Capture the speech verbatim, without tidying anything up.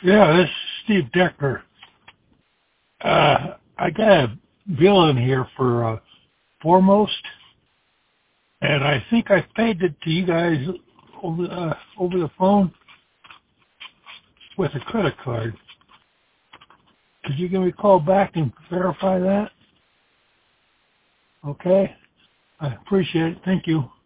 Yeah, this is Steve Decker. Uh, I got a bill in here for uh, Foremost, and I think I paid it to you guys over, uh, over the phone with a credit card. Could you give me a call back and verify that? Okay. I appreciate it. Thank you.